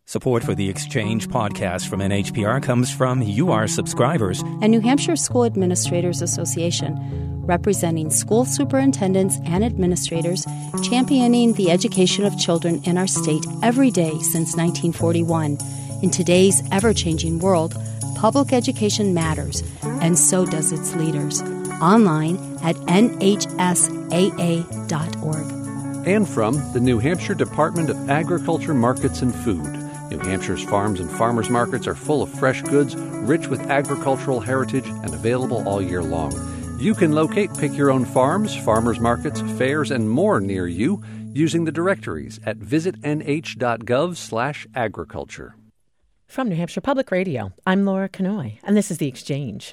Support for the Exchange podcast from NHPR comes from UR subscribers and New Hampshire School Administrators Association, representing school superintendents and administrators, championing the education of children in our state every day since 1941. In today's ever-changing world, public education matters, and so does its leaders. Online at nhsaa.org. And from the New Hampshire Department of Agriculture, Markets, and Food. New Hampshire's farms and farmers markets are full of fresh goods, rich with agricultural heritage, and available all year long. You can locate Pick Your Own Farms, farmers markets, fairs, and more near you using the directories at visitnh.gov/agriculture. From New Hampshire Public Radio, I'm Laura Kanoy, and this is The Exchange.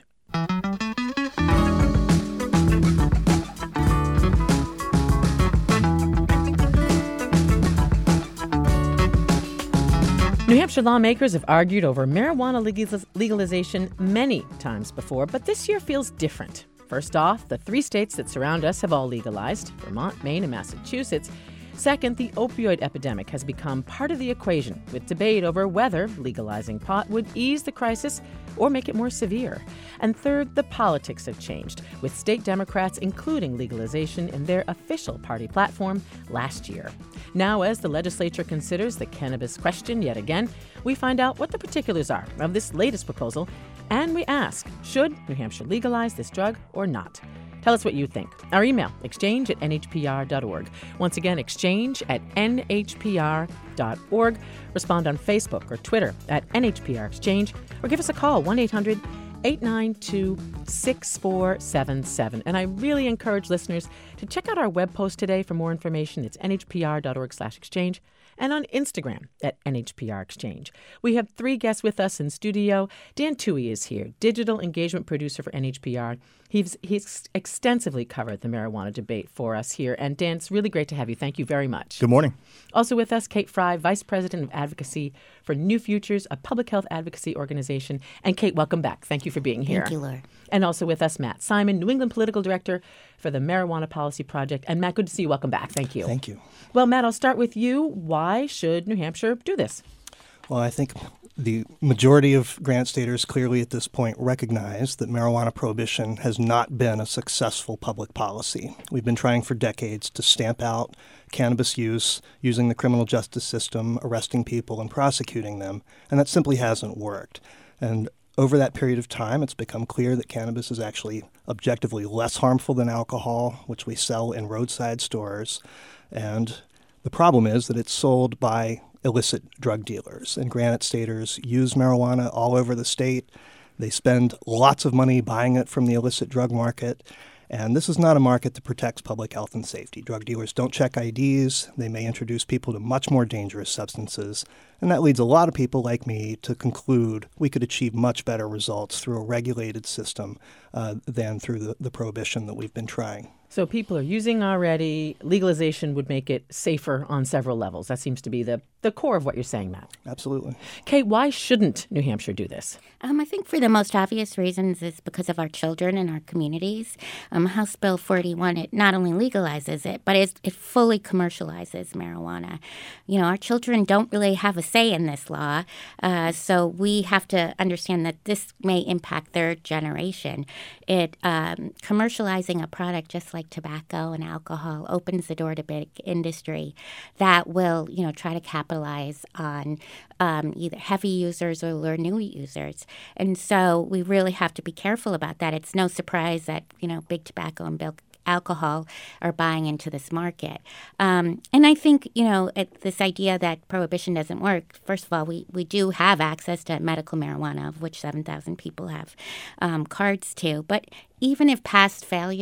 New Hampshire lawmakers have argued over marijuana legalization many times before, but this year feels different. First off, the 3 states that surround us have all legalized: Vermont, Maine, and Massachusetts. Second, the opioid epidemic has become part of the equation, with debate over whether legalizing pot would ease the crisis or make it more severe. And third, the politics have changed, with state Democrats including legalization in their official party platform last year. Now, as the legislature considers the cannabis question yet again, we find out what the particulars are of this latest proposal, and we ask, should New Hampshire legalize this drug or not? Tell us what you think. Our email, exchange@nhpr.org. Once again, exchange@nhpr.org. Respond on Facebook or Twitter @NHPR Exchange, or give us a call, 1-800-892-6477. And I really encourage listeners to check out our web post today for more information. It's nhpr.org/exchange. And on Instagram @NHPR Exchange. We have 3 guests with us in studio. Dan Toohey is here, digital engagement producer for NHPR. He's extensively covered the marijuana debate for us here. And Dan, it's really great to have you. Thank you very much. Good morning. Also with us, Kate Fry, Vice President of Advocacy for New Futures, a public health advocacy organization. And Kate, welcome back. Thank you for being here. Thank you, Laura. And also with us, Matt Simon, New England Political Director for the Marijuana Policy Project. And Matt, good to see you. Welcome back. Thank you. Thank you. Well, Matt, I'll start with you. Why should New Hampshire do this? Well, I think the majority of Granite Staters clearly at this point recognize that marijuana prohibition has not been a successful public policy. We've been trying for decades to stamp out cannabis use using the criminal justice system, arresting people and prosecuting them, and that simply hasn't worked. And over that period of time, it's become clear that cannabis is actually objectively less harmful than alcohol, which we sell in roadside stores. And the problem is that it's sold by illicit drug dealers. And Granite Staters use marijuana all over the state. They spend lots of money buying it from the illicit drug market. And this is not a market that protects public health and safety. Drug dealers don't check IDs. They may introduce people to much more dangerous substances. And that leads a lot of people like me to conclude we could achieve much better results through a regulated system than through the prohibition that we've been trying. So people are using already. Legalization would make it safer on several levels. That seems to be the core of what you're saying, Matt. Absolutely. Kate, why shouldn't New Hampshire do this? I think for the most obvious reasons is because of our children and our communities. House Bill 41, it not only legalizes it, but it fully commercializes marijuana. You know, our children don't really have a say in this law, so we have to understand that this may impact their generation. Commercializing a product just like tobacco and alcohol opens the door to big industry that will, try to capitalize on either heavy users or lure new users. And so we really have to be careful about that. It's no surprise that, big tobacco and big alcohol are buying into this market. And I think, this idea that prohibition doesn't work, first of all, we do have access to medical marijuana, of which 7,000 people have cards to. But even if past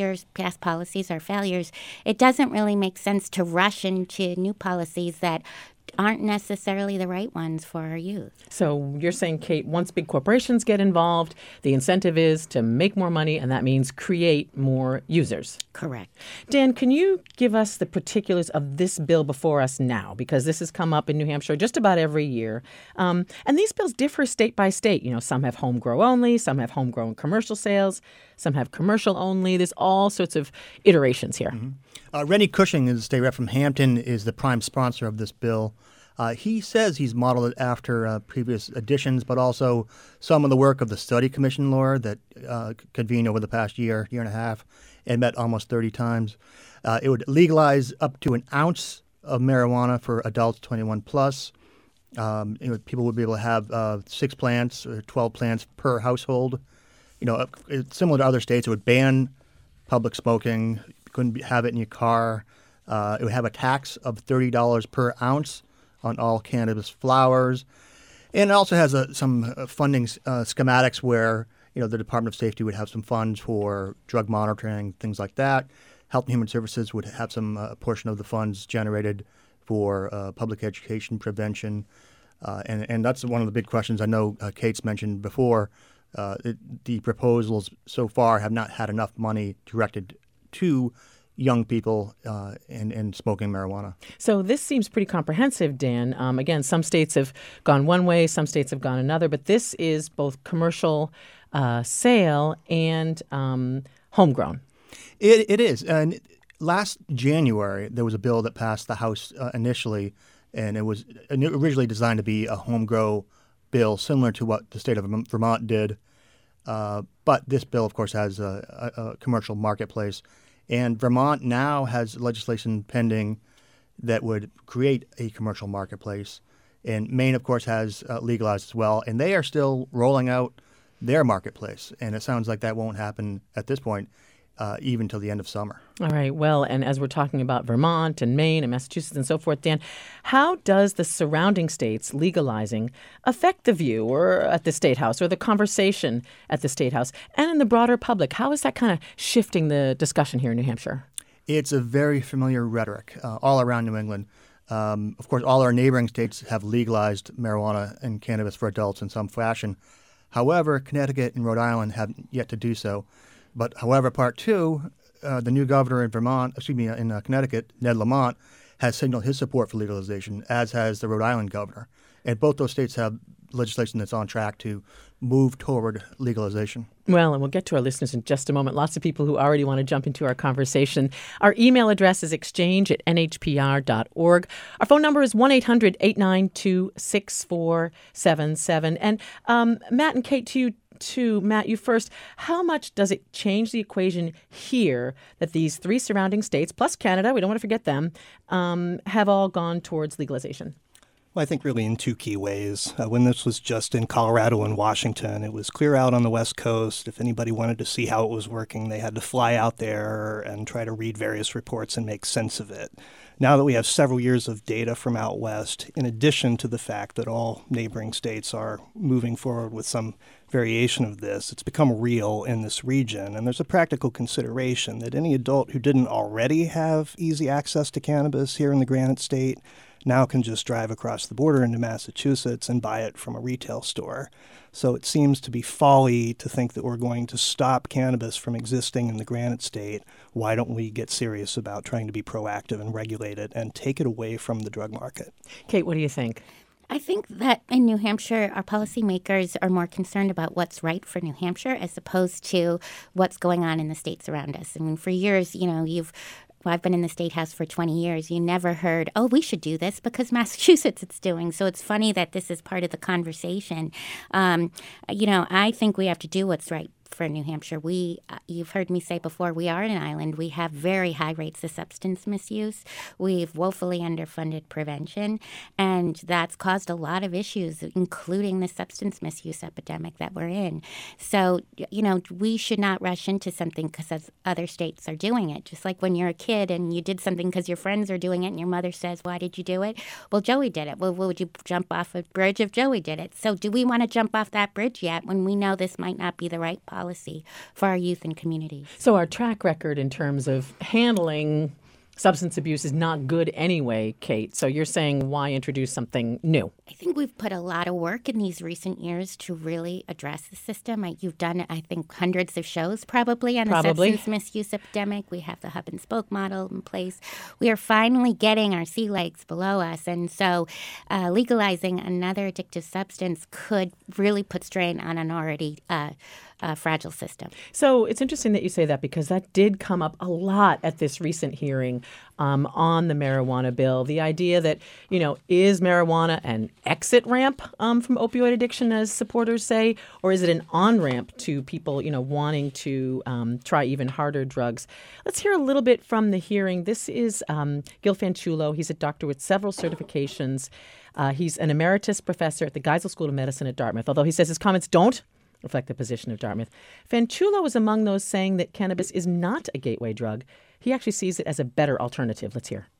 policies are failures, it doesn't really make sense to rush into new policies that aren't necessarily the right ones for our youth. So you're saying, Kate, once big corporations get involved, the incentive is to make more money, and that means create more users. Correct. Dan, can you give us the particulars of this bill before us now? Because this has come up in New Hampshire just about every year. And these bills differ state by state. Some have home grow only, some have homegrown commercial sales, some have commercial only. There's all sorts of iterations here. Rennie Cushing, the state rep from Hampton, is the prime sponsor of this bill. He says he's modeled it after previous editions, but also some of the work of the study commission, Laura, that convened over the past year and a half, and met almost 30 times. It would legalize up to an ounce of marijuana for adults 21 plus. People would be able to have 6 plants or 12 plants per household. It's similar to other states. It would ban public smoking. You couldn't have it in your car. It would have a tax of $30 per ounce on all cannabis flowers. And it also has some funding schematics where, the Department of Safety would have some funds for drug monitoring, things like that. Health and Human Services would have some portion of the funds generated for public education prevention. And that's one of the big questions I know Kate's mentioned before. The proposals so far have not had enough money directed to young people and smoking marijuana. So this seems pretty comprehensive, Dan. Again, some states have gone one way, some states have gone another, but this is both commercial sale and homegrown. It is. And last January, there was a bill that passed the House initially, and it was originally designed to be a home-grow bill similar to what the state of Vermont did. But this bill, of course, has a commercial marketplace. And Vermont now has legislation pending that would create a commercial marketplace. And Maine, of course, has legalized as well. And they are still rolling out their marketplace. And it sounds like that won't happen at this point, even till the end of summer. All right. Well, and as we're talking about Vermont and Maine and Massachusetts and so forth, Dan, how does the surrounding states legalizing affect the view or at the State House or the conversation at the State House and in the broader public? How is that kind of shifting the discussion here in New Hampshire? It's a very familiar rhetoric all around New England. Of course, all our neighboring states have legalized marijuana and cannabis for adults in some fashion. However, Connecticut and Rhode Island have yet to do so. But however, Part 2, the new governor in Connecticut, Ned Lamont, has signaled his support for legalization, as has the Rhode Island governor. And both those states have legislation that's on track to move toward legalization. Well, and we'll get to our listeners in just a moment. Lots of people who already want to jump into our conversation. Our email address is exchange@nhpr.org. Our phone number is 1-800-892-6477. And Matt and Kate, to you, Matt, you first. How much does it change the equation here that these 3 surrounding states, plus Canada, we don't want to forget them, have all gone towards legalization? Well, I think really in 2 key ways. When this was just in Colorado and Washington, it was clear out on the West Coast. If anybody wanted to see how it was working, they had to fly out there and try to read various reports and make sense of it. Now that we have several years of data from out west, in addition to the fact that all neighboring states are moving forward with some variation of this, it's become real in this region. And there's a practical consideration that any adult who didn't already have easy access to cannabis here in the Granite State now can just drive across the border into Massachusetts and buy it from a retail store. So it seems to be folly to think that we're going to stop cannabis from existing in the Granite State. Why don't we get serious about trying to be proactive and regulate it and take it away from the drug market? Kate, what do you think? I think that in New Hampshire, our policymakers are more concerned about what's right for New Hampshire as opposed to what's going on in the states around us. I mean, for years, I've been in the State House for 20 years. You never heard, oh, we should do this because Massachusetts it's doing. So it's funny that this is part of the conversation. I think we have to do what's right for New Hampshire. You've heard me say before, we are an island. We have very high rates of substance misuse. We've woefully underfunded prevention, and that's caused a lot of issues, including the substance misuse epidemic that we're in. So, we should not rush into something because other states are doing it. Just like when you're a kid and you did something because your friends are doing it and your mother says, why did you do it? Well, Joey did it. Well, would you jump off a bridge if Joey did it? So do we want to jump off that bridge yet when we know this might not be the right policy for our youth and communities? So our track record in terms of handling substance abuse is not good anyway, Kate. So you're saying why introduce something new? I think we've put a lot of work in these recent years to really address the system. You've done, I think, hundreds of shows probably on the substance misuse epidemic. We have the hub and spoke model in place. We are finally getting our sea legs below us. And so legalizing another addictive substance could really put strain on an already fragile system. So it's interesting that you say that, because that did come up a lot at this recent hearing on the marijuana bill. The idea that, is marijuana an exit ramp from opioid addiction, as supporters say, or is it an on-ramp to people, wanting to try even harder drugs? Let's hear a little bit from the hearing. This is Gil Fanchulo. He's a doctor with several certifications. He's an emeritus professor at the Geisel School of Medicine at Dartmouth, although he says his comments don't reflect the position of Dartmouth. Fanchulo was among those saying that cannabis is not a gateway drug. He actually sees it as a better alternative. Let's hear.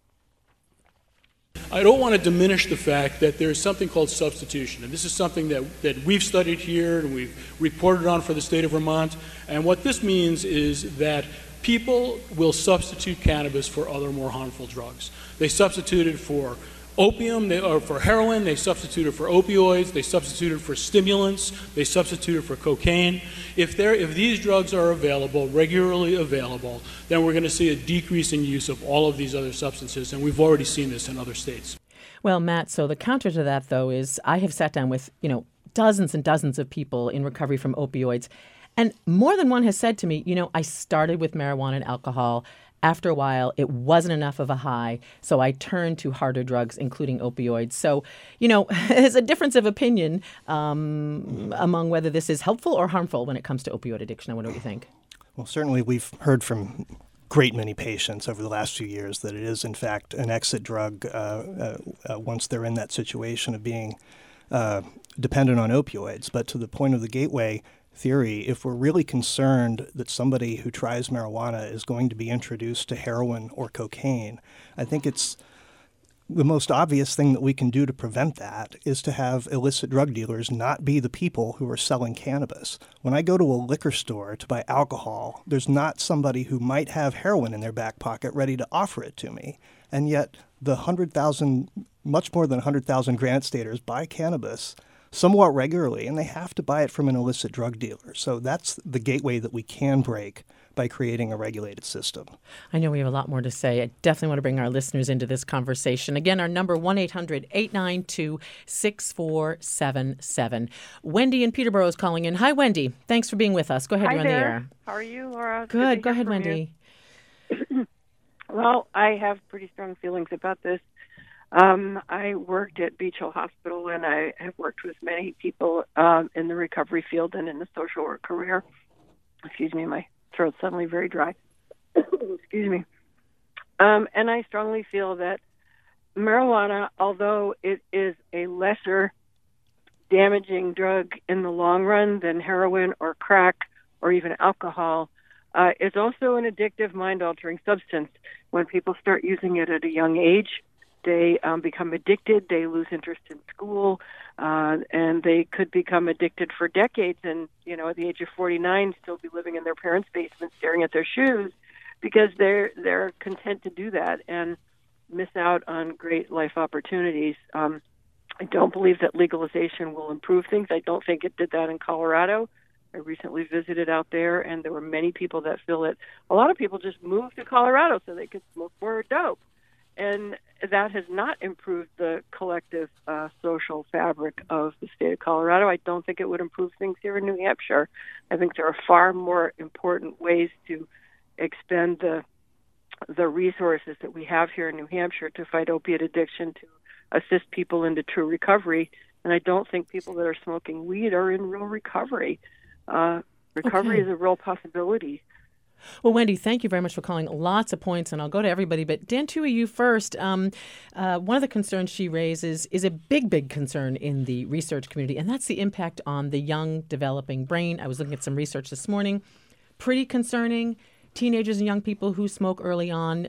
I don't want to diminish the fact that there is something called substitution, and this is something that we've studied here and we've reported on for the state of Vermont. And what this means is that people will substitute cannabis for other more harmful drugs. They substitute it for opium, or for heroin, they substitute it for opioids, they substitute it for stimulants, they substitute it for cocaine. If these drugs are available, regularly available, then we're going to see a decrease in use of all of these other substances, and we've already seen this in other states. Well, Matt, so the counter to that, though, is I have sat down with, dozens and dozens of people in recovery from opioids, and more than one has said to me, I started with marijuana and alcohol. After a while, it wasn't enough of a high, so I turned to harder drugs, including opioids. So, there's a difference of opinion among whether this is helpful or harmful when it comes to opioid addiction. I wonder what you think. Well, certainly we've heard from great many patients over the last few years that it is, in fact, an exit drug once they're in that situation of being dependent on opioids. But to the point of the gateway theory, if we're really concerned that somebody who tries marijuana is going to be introduced to heroin or cocaine, I think it's the most obvious thing that we can do to prevent that is to have illicit drug dealers not be the people who are selling cannabis. When I go to a liquor store to buy alcohol, there's not somebody who might have heroin in their back pocket ready to offer it to me. And yet the 100,000, much more than 100,000 Granite Staters buy cannabis somewhat regularly, and they have to buy it from an illicit drug dealer. So that's the gateway that we can break by creating a regulated system. I know we have a lot more to say. I definitely want to bring our listeners into this conversation. Again, our number 1-800-892-6477. Wendy in Peterborough is calling in. Hi, Wendy. Thanks for being with us. Go ahead. Hi You're on there. the air. How are you, Laura? Good. Go ahead, Wendy. Well, I have pretty strong feelings about this. I worked at Beach Hill Hospital, and I have worked with many people in the recovery field and in the social work career. Excuse me, my throat's suddenly very dry. Excuse me. And I strongly feel that marijuana, although it is a lesser damaging drug in the long run than heroin or crack or even alcohol, is also an addictive, mind-altering substance. When people start using it at a young age, they become addicted, they lose interest in school, and they could become addicted for decades and, at the age of 49, still be living in their parents' basement staring at their shoes because they're content to do that and miss out on great life opportunities. I don't believe that legalization will improve things. I don't think it did that in Colorado. I recently visited out there, and there were many people that feel that a lot of people just moved to Colorado so they could smoke more dope. And that has not improved the collective social fabric of the state of Colorado. I don't think it would improve things here in New Hampshire. I think there are far more important ways to expend the resources that we have here in New Hampshire to fight opiate addiction, to assist people into true recovery. And I don't think people that are smoking weed are in real recovery. Recovery is a real possibility. Well, Wendy, thank you very much for calling. Lots of points, and I'll go to everybody. But Dan Tui, you first. One of the concerns she raises is a big concern in the research community, and that's the impact on the young, developing brain. I was looking at some research this morning. Pretty concerning. Teenagers and young people who smoke early on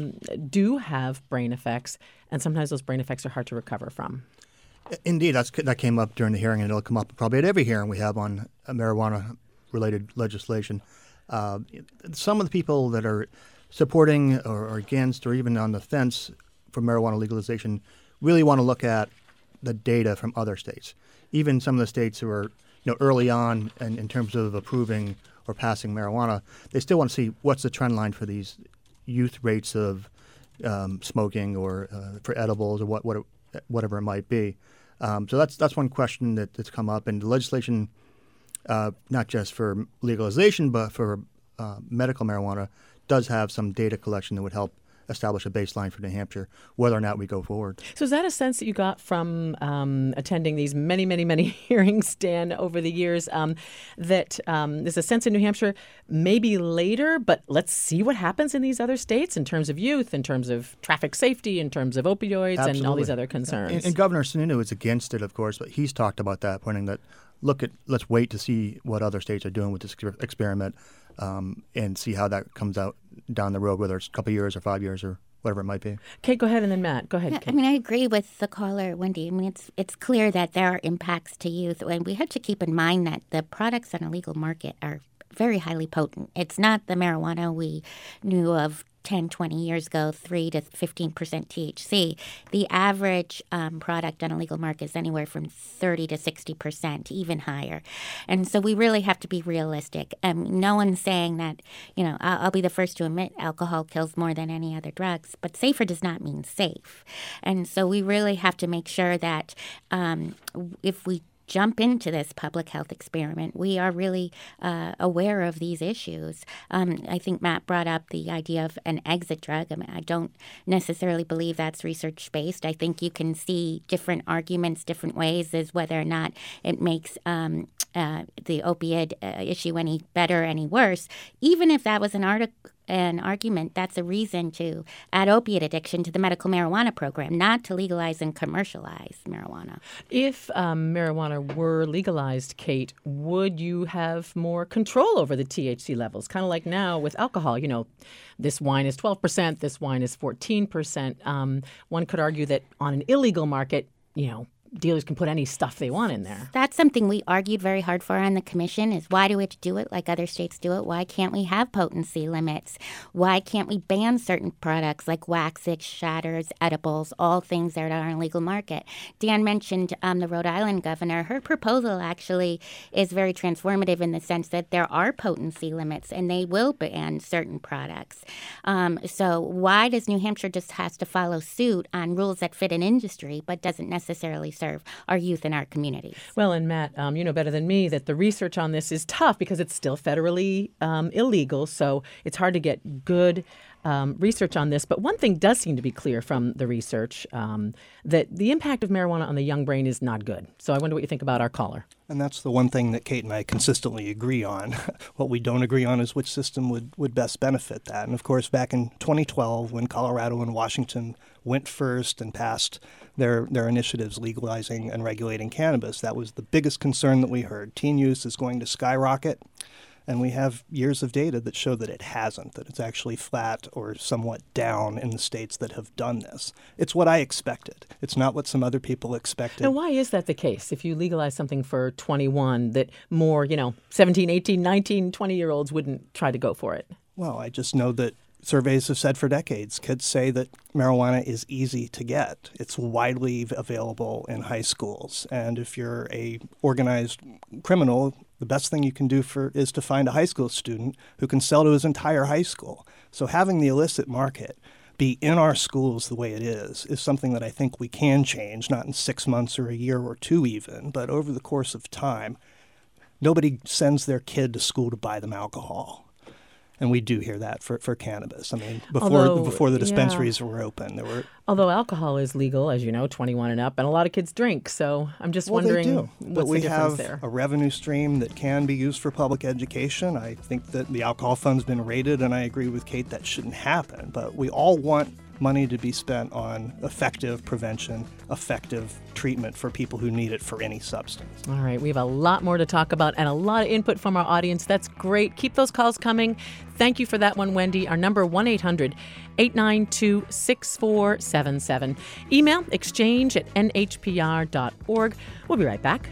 do have brain effects, and sometimes those brain effects are hard to recover from. Indeed, that came up during the hearing, and it'll come up probably at every hearing we have on marijuana-related legislation. Some of the people that are supporting or against or even on the fence for marijuana legalization really want to look at the data from other states. Even some of the states who are early on in terms of approving or passing marijuana, they still want to see what's the trend line for these youth rates of smoking or for edibles or whatever it might be. So that's one question that's come up, and the legislation not just for legalization, but for medical marijuana, does have some data collection that would help establish a baseline for New Hampshire, whether or not we go forward. So is that a sense that you got from attending these many, many, many hearings, Dan, over the years, that there's a sense in New Hampshire, maybe later, but let's see what happens in these other states in terms of youth, in terms of traffic safety, in terms of opioids, Absolutely. and all these other concerns? And Governor Sununu is against it, of course, but he's talked about that, pointing that, let's wait to see what other states are doing with this experiment and see how that comes out down the road, whether it's a couple of years or 5 years or whatever it might be. Kate, go ahead, and then Matt. Go ahead, Kate. I mean, I agree with the caller, Wendy. I mean, it's clear that there are impacts to youth, and we have to keep in mind that the products on a legal market are very highly potent. It's not the marijuana we knew of 10, 20 years ago, 3 to 15% THC. The average product on a legal market is anywhere from 30 to 60%, even higher. And so we really have to be realistic. No one's saying that, I'll be the first to admit alcohol kills more than any other drugs, but safer does not mean safe. And so we really have to make sure that if we jump into this public health experiment, we are really aware of these issues. I think Matt brought up the idea of an exit drug. I mean, I don't necessarily believe that's research-based. I think you can see different arguments, different ways as whether or not it makes the opioid issue any better, any worse. Even if that was an argument, that's a reason to add opiate addiction to the medical marijuana program, not to legalize and commercialize marijuana. If marijuana were legalized, Kate, would you have more control over the THC levels? Kind of like now with alcohol, this wine is 12%, this wine is 14%. One could argue that on an illegal market, dealers can put any stuff they want in there. That's something we argued very hard for on the commission, is why do we have to do it like other states do it? Why can't we have potency limits? Why can't we ban certain products like waxes, shatters, edibles, all things that are on a legal market? Dan mentioned the Rhode Island governor. Her proposal actually is very transformative in the sense that there are potency limits and they will ban certain products. So why does New Hampshire just has to follow suit on rules that fit an industry but doesn't necessarily serve our youth and our communities? Well, and Matt, you know better than me that the research on this is tough because it's still federally illegal, so it's hard to get good research on this. But one thing does seem to be clear from the research, that the impact of marijuana on the young brain is not good. So I wonder what you think about our caller. And that's the one thing that Kate and I consistently agree on. What we don't agree on is which system would best benefit that. And of course, back in 2012, when Colorado and Washington went first and passed their initiatives legalizing and regulating cannabis, that was the biggest concern that we heard. Teen use is going to skyrocket. And we have years of data that show that it hasn't, that it's actually flat or somewhat down in the states that have done this. It's what I expected. It's not what some other people expected. Now, why is that the case? If you legalize something for 21, that more, 17, 18, 19, 20-year-olds wouldn't try to go for it? Well, I just know that surveys have said for decades, kids say that marijuana is easy to get. It's widely available in high schools. And if you're a organized criminal, the best thing you can do is to find a high school student who can sell to his entire high school. So having the illicit market be in our schools the way it is something that I think we can change, not in 6 months or a year or two even, but over the course of time. Nobody sends their kid to school to buy them alcohol. And we do hear that for cannabis. I mean, before the dispensaries were open, there were. Although alcohol is legal, as you know, 21 and up, and a lot of kids drink. So I'm just wondering they do. What's the difference there. But we have a revenue stream that can be used for public education. I think that the alcohol fund's been raided, and I agree with Kate that shouldn't happen. But we all want money to be spent on effective prevention, effective treatment for people who need it for any substance. All right. We have a lot more to talk about and a lot of input from our audience. That's great. Keep those calls coming. Thank you for that one, Wendy. Our number, 1-800-892-6477. Email exchange@nhpr.org. We'll be right back.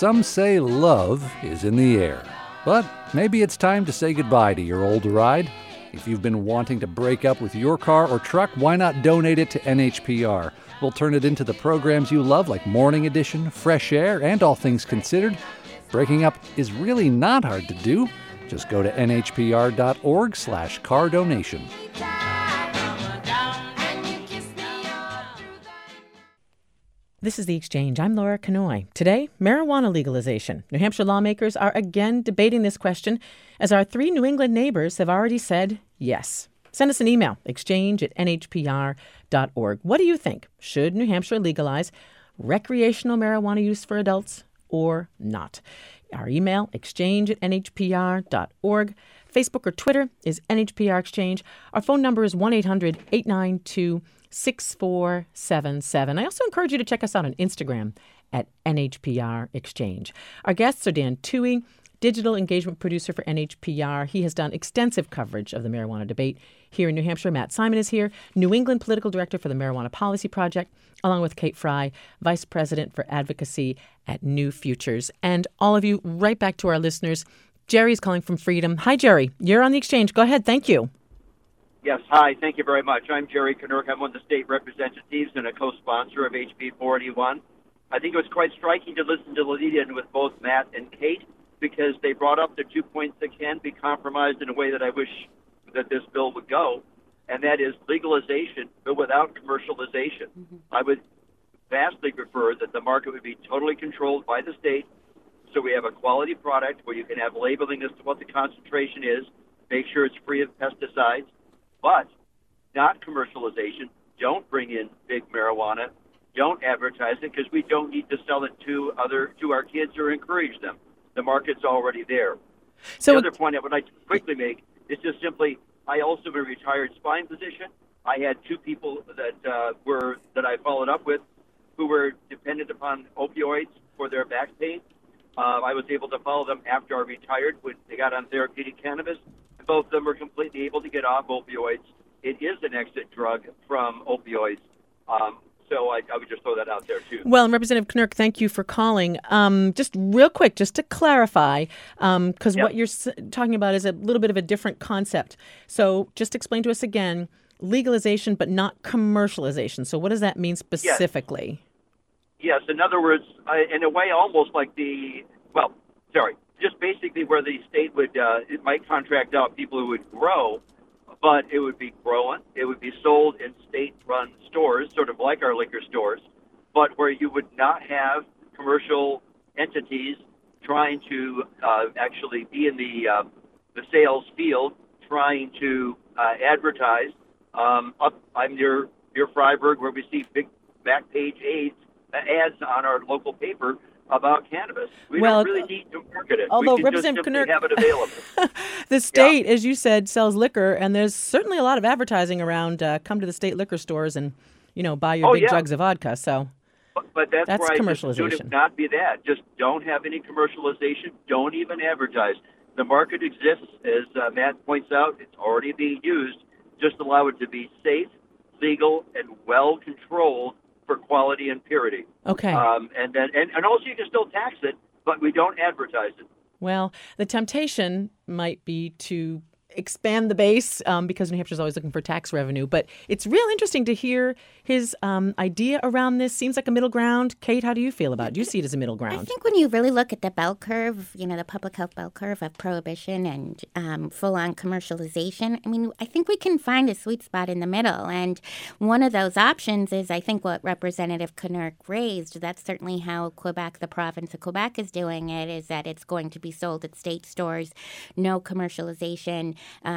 some say love is in the air. But maybe it's time to say goodbye to your old ride. If you've been wanting to break up with your car or truck, why not donate it to NHPR? We'll turn it into the programs you love, like Morning Edition, Fresh Air, and All Things Considered. Breaking up is really not hard to do. Just go to nhpr.org/car donation. This is The Exchange. I'm Laura Kanoy. Today, marijuana legalization. New Hampshire lawmakers are again debating this question, as our 3 New England neighbors have already said yes. Send us an email, exchange@nhpr.org. What do you think? Should New Hampshire legalize recreational marijuana use for adults or not? Our email, exchange@nhpr.org. Facebook or Twitter is NHPR Exchange. Our phone number is 1-800-892-6477. I also encourage you to check us out on Instagram at NHPR Exchange. Our guests are Dan Toohey, digital engagement producer for NHPR. He has done extensive coverage of the marijuana debate here in New Hampshire. Matt Simon is here, New England political director for the Marijuana Policy Project, along with Kate Fry, vice president for advocacy at New Futures. And all of you, right back to our listeners. Jerry's calling from Freedom. Hi, Jerry. You're on The Exchange. Go ahead. Thank you. Yes, hi. Thank you very much. I'm Jerry Knurk. I'm one of the state representatives and a co-sponsor of HB 481. I think it was quite striking to listen to the lead-in with both Matt and Kate, because they brought up the 2 points that can be compromised in a way that I wish that this bill would go, and that is legalization, but without commercialization. Mm-hmm. I would vastly prefer that the market would be totally controlled by the state, so we have a quality product where you can have labeling as to what the concentration is, make sure it's free of pesticides, but not commercialization. Don't bring in big marijuana. Don't advertise it, because we don't need to sell it to our kids or encourage them. The market's already there. So the other point I would like to quickly make is just simply, I also am a retired spine physician. I had 2 people that I followed up with who were dependent upon opioids for their back pain. I was able to follow them after I retired when they got on therapeutic cannabis. Both of them were completely able to get off opioids. It is an exit drug from opioids. So I would just throw that out there, too. Well, and Representative Knurk, thank you for calling. Just real quick, just to clarify, because what you're talking about is a little bit of a different concept. So just explain to us again, legalization but not commercialization. So what does that mean specifically? Yes, in other words, in a way almost like just basically where the state would, it might contract out people who would grow, but it would be grown, it would be sold in state-run stores, sort of like our liquor stores, but where you would not have commercial entities trying to actually be in the sales field, trying to advertise. I'm near Freiburg, where we see big back page ads on our local paper about cannabis. We don't really need to market it. Although we can just simply have it available. The state, as you said, sells liquor, and there's certainly a lot of advertising around come to the state liquor stores and, buy your big jugs of vodka. So but that's where commercialization. I just not be that. Just don't have any commercialization. Don't even advertise. The market exists, as Matt points out. It's already being used. Just allow it to be safe, legal, and well controlled for quality and purity. Okay. And also you can still tax it, but we don't advertise it. Well, the temptation might be to expand the base because New Hampshire's always looking for tax revenue. But it's real interesting to hear his idea around this. Seems like a middle ground. Kate, how do you feel about it? Do you see it as a middle ground? I think when you really look at the bell curve, the public health bell curve of prohibition and full-on commercialization, I think we can find a sweet spot in the middle. And one of those options is, I think, what Representative Knurk raised. That's certainly how Quebec, the province of Quebec, is doing it, is that it's going to be sold at state stores, no commercialization.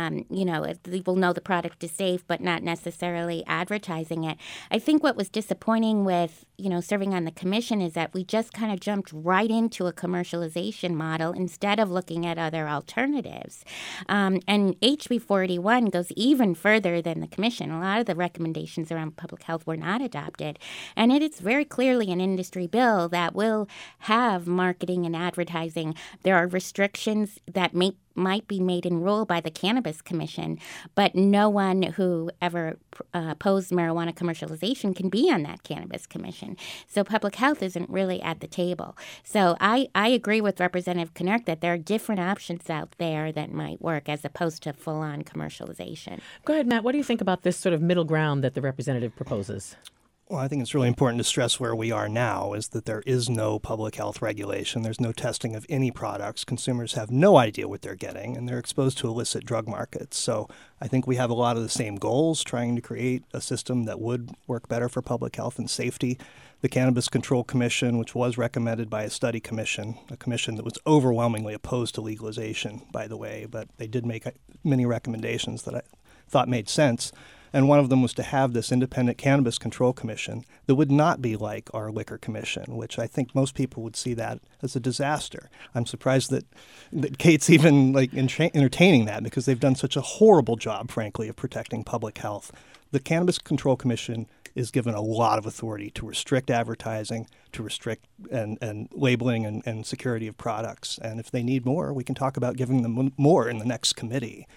People know the product is safe, but not necessarily advertising it. I think what was disappointing with, serving on the commission is that we just kind of jumped right into a commercialization model instead of looking at other alternatives. And HB 481 goes even further than the commission. A lot of the recommendations around public health were not adopted. And it is very clearly an industry bill that will have marketing and advertising. There are restrictions that make might be made in rule by the Cannabis Commission, but no one who ever opposed marijuana commercialization can be on that Cannabis Commission. So public health isn't really at the table. So I agree with Representative Knurk that there are different options out there that might work as opposed to full-on commercialization. Go ahead, Matt. What do you think about this sort of middle ground that the representative proposes? Well, I think it's really important to stress where we are now is that there is no public health regulation. There's no testing of any products. Consumers have no idea what they're getting, and they're exposed to illicit drug markets. So I think we have a lot of the same goals, trying to create a system that would work better for public health and safety. The Cannabis Control Commission, which was recommended by a study commission, a commission that was overwhelmingly opposed to legalization, by the way, but they did make many recommendations that I thought made sense. And one of them was to have this independent Cannabis Control Commission that would not be like our Liquor Commission, which I think most people would see that as a disaster. I'm surprised that Kate's even entertaining that, because they've done such a horrible job, frankly, of protecting public health. The Cannabis Control Commission is given a lot of authority to restrict advertising, to restrict and labeling and security of products. And if they need more, we can talk about giving them more in the next committee.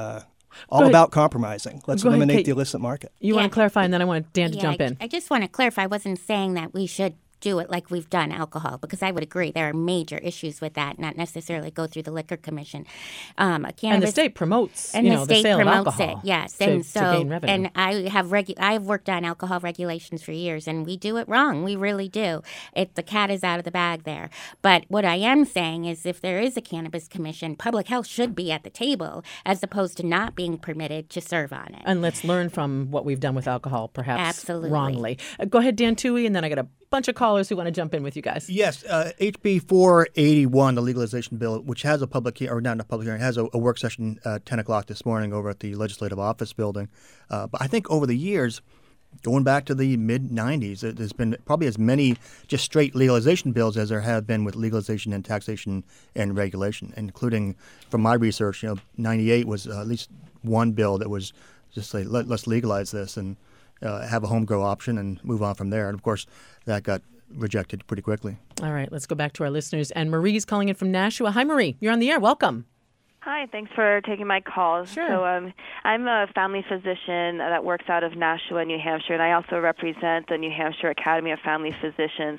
All about compromising. Let's eliminate the illicit market. You want to clarify, and then I want Dan to jump in. I just want to clarify. I wasn't saying that we should do it like we've done alcohol, because I would agree there are major issues with that, not necessarily go through the Liquor Commission. And the state promotes, and the sale promotes of alcohol, it, yes. To gain revenue. And I've worked on alcohol regulations for years, and we do it wrong. We really do. The cat is out of the bag there. But what I am saying is, if there is a Cannabis Commission, public health should be at the table, as opposed to not being permitted to serve on it. And let's learn from what we've done with alcohol, perhaps Absolutely. Wrongly. Go ahead, Dan Toohey, and then I got a bunch of callers who want to jump in with you guys. Yes, HB 481, the legalization bill, which has a public hearing, or not a public hearing, has a work session at 10 o'clock this morning over at the Legislative Office Building. But I think over the years, going back to the mid-'90s, there's been probably as many just straight legalization bills as there have been with legalization and taxation and regulation, including, from my research, 98 was at least one bill that was just like, let's legalize this and have a home grow option and move on from there. And, of course, that got rejected pretty quickly. All right, let's go back to our listeners. And Marie's calling in from Nashua. Hi, Marie. You're on the air. Welcome. Hi, thanks for taking my call. Sure. So I'm a family physician that works out of Nashua, New Hampshire, and I also represent the New Hampshire Academy of Family Physicians.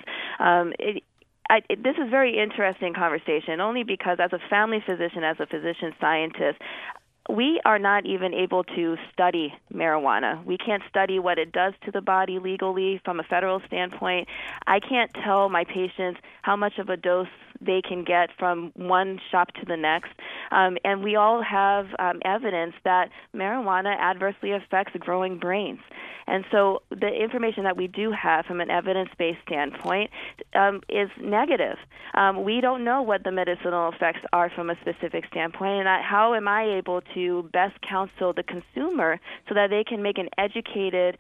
This is a very interesting conversation, only because as a family physician, as a physician scientist, we are not even able to study marijuana. We can't study what it does to the body legally from a federal standpoint. I can't tell my patients how much of a dose they can get from one shop to the next. And we all have evidence that marijuana adversely affects growing brains. And so the information that we do have from an evidence-based standpoint is negative. We don't know what the medicinal effects are from a specific standpoint, and how am I able to best counsel the consumer so that they can make an educated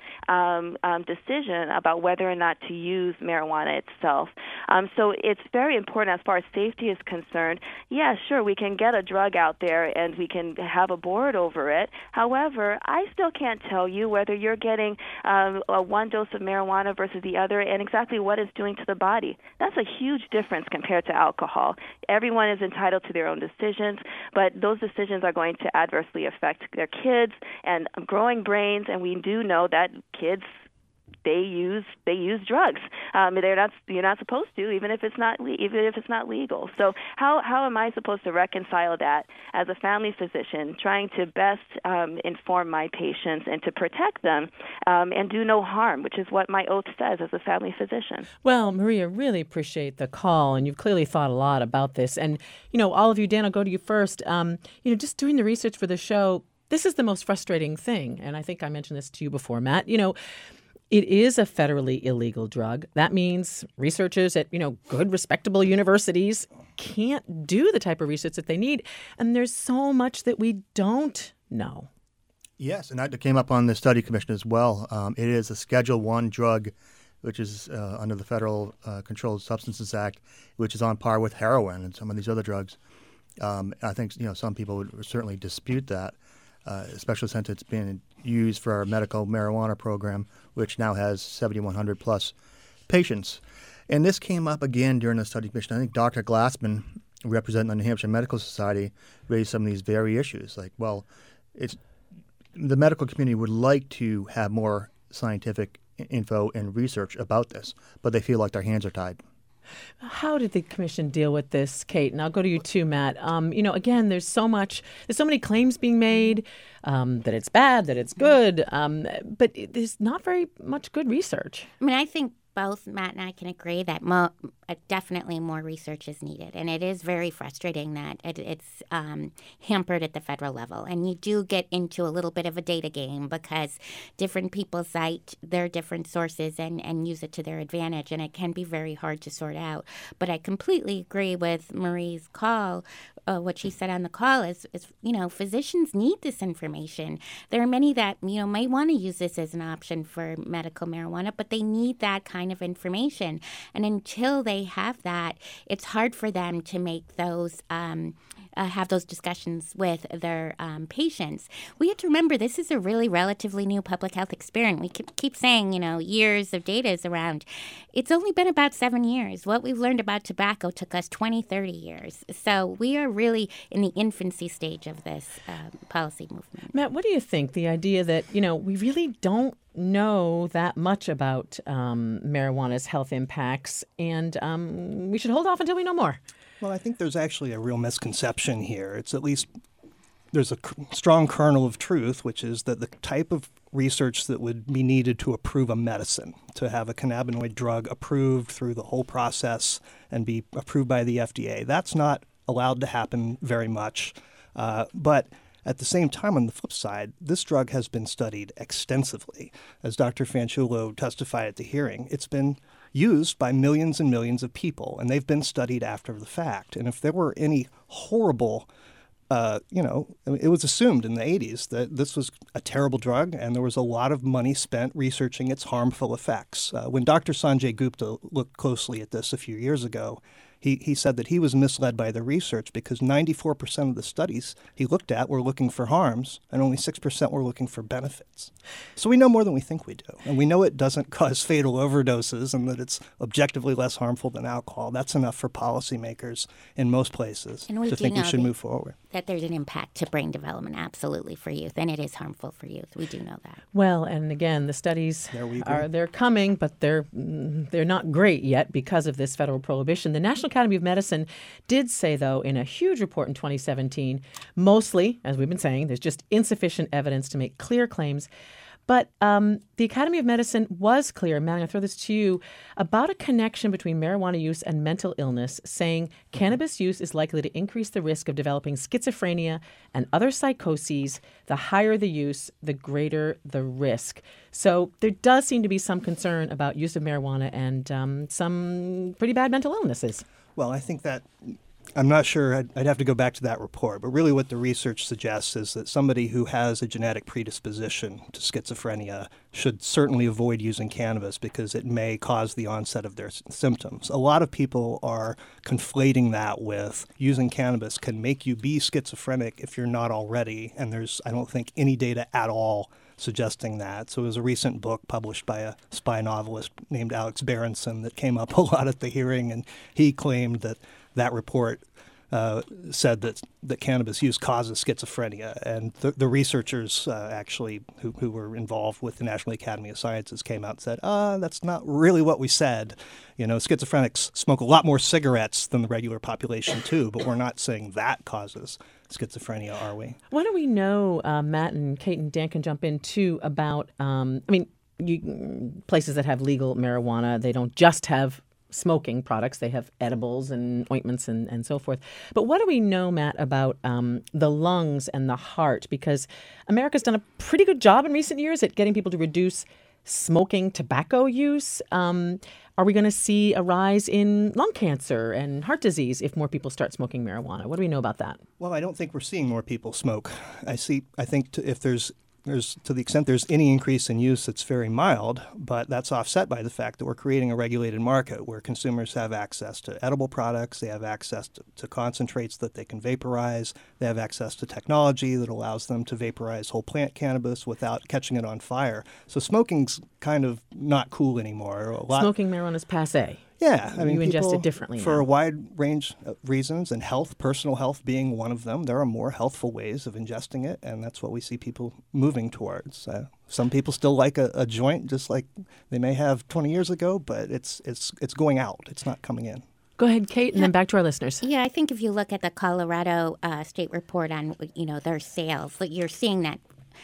decision about whether or not to use marijuana itself. So it's very important as far as safety is concerned. Yeah, sure, we can get a drug out there and we can have a board over it. However, I still can't tell you whether you're getting one dose of marijuana versus the other and exactly what it's doing to the body. That's a huge difference compared to alcohol. Everyone is entitled to their own decisions, but those decisions are going to adversely affect their kids and growing brains, and we do know that kids they use drugs. You're not supposed to, even if it's not legal. So how am I supposed to reconcile that as a family physician, trying to best inform my patients and to protect them and do no harm, which is what my oath says as a family physician. Well, Maria, really appreciate the call, and you've clearly thought a lot about this. And all of you, Dan, I'll go to you first. Just doing the research for the show, this is the most frustrating thing, and I think I mentioned this to you before, Matt. It is a federally illegal drug. That means researchers at, good, respectable universities can't do the type of research that they need. And there's so much that we don't know. Yes, and that came up on the study commission as well. It is a Schedule I drug, which is under the Federal Controlled Substances Act, which is on par with heroin and some of these other drugs. I think, some people would certainly dispute that. Especially since it's been used for our medical marijuana program, which now has 7,100 plus patients. And this came up again during the study commission. I think Dr. Glassman representing the New Hampshire Medical Society raised some of these very issues. Like, well, it's the medical community would like to have more scientific info and research about this, but they feel like their hands are tied. How did the commission deal with this, Kate? And I'll go to you too, Matt. Again, there's so many claims being made that it's bad, that it's good, but there's not very much good research. I mean, I think both Matt and I can agree that definitely more research is needed. And it is very frustrating that it's hampered at the federal level. And you do get into a little bit of a data game because different people cite their different sources and use it to their advantage. And it can be very hard to sort out. But I completely agree with Marie's call. What she said on the call is physicians need this information. There are many that, might want to use this as an option for medical marijuana, but they need that kind of information. And until they have that, it's hard for them to make those have those discussions with their patients. We have to remember this is a really relatively new public health experiment. We keep saying, years of data is around. It's only been about 7 years. What we've learned about tobacco took us 20, 30 years. So we are really in the infancy stage of this policy movement. Matt, what do you think? The idea that, we really don't know that much about marijuana's health impacts, and we should hold off until we know more. Well, I think there's actually a real misconception here. It's at least there's a strong kernel of truth, which is that the type of research that would be needed to approve a medicine, to have a cannabinoid drug approved through the whole process and be approved by the FDA, that's not allowed to happen very much. But at the same time, on the flip side, this drug has been studied extensively. As Dr. Fanciullo testified at the hearing, it's been used by millions and millions of people, and they've been studied after the fact. And if there were any horrible, it was assumed in the 80s that this was a terrible drug, and there was a lot of money spent researching its harmful effects. When Dr. Sanjay Gupta looked closely at this a few years ago, he said that he was misled by the research because 94% of the studies he looked at were looking for harms and only 6% were looking for benefits. So we know more than we think we do. And we know it doesn't cause fatal overdoses and that it's objectively less harmful than alcohol. That's enough for policymakers in most places to think we should move forward. That there's an impact to brain development, absolutely, for youth, and it is harmful for youth. We do know that. Well, and again, the studies they're coming, but they're not great yet because of this federal prohibition. The National Academy of Medicine did say, though, in a huge report in 2017, mostly, as we've been saying, there's just insufficient evidence to make clear claims. But the Academy of Medicine was clear, Matt, I'm going to throw this to you, about a connection between marijuana use and mental illness, saying cannabis use is likely to increase the risk of developing schizophrenia and other psychoses. The higher the use, the greater the risk. So there does seem to be some concern about use of marijuana and some pretty bad mental illnesses. Well, I think that I'm not sure. I'd have to go back to that report. But really what the research suggests is that somebody who has a genetic predisposition to schizophrenia should certainly avoid using cannabis because it may cause the onset of their symptoms. A lot of people are conflating that with using cannabis can make you be schizophrenic if you're not already. And there's, I don't think, any data at all suggesting that. So it was a recent book published by a spy novelist named Alex Berenson that came up a lot at the hearing, and he claimed that report said that cannabis use causes schizophrenia. And the researchers actually who were involved with the National Academy of Sciences came out and said, that's not really what we said. Schizophrenics smoke a lot more cigarettes than the regular population too, but we're not saying that causes schizophrenia, are we? What do we know, Matt and Kate and Dan can jump in too, about, places that have legal marijuana, they don't just have smoking products. They have edibles and ointments and so forth. But what do we know, Matt, about the lungs and the heart? Because America's done a pretty good job in recent years at getting people to reduce smoking tobacco use. Are we going to see a rise in lung cancer and heart disease if more people start smoking marijuana? What do we know about that? Well, I don't think we're seeing more people smoke. I think if there's to the extent there's any increase in use, it's very mild, but that's offset by the fact that we're creating a regulated market where consumers have access to edible products, they have access to concentrates that they can vaporize, they have access to technology that allows them to vaporize whole plant cannabis without catching it on fire. So smoking's kind of not cool anymore. Smoking marijuana is passé. Yeah, I mean, you ingest people, it differently for now. a wide range of reasons, and personal health being one of them. There are more healthful ways of ingesting it, and that's what we see people moving towards. Some people still like a joint, just like they may have 20 years ago, but it's going out. It's not coming in. Go ahead, Kate, and then back to our listeners. Yeah, I think if you look at the Colorado state report on their sales, you're seeing that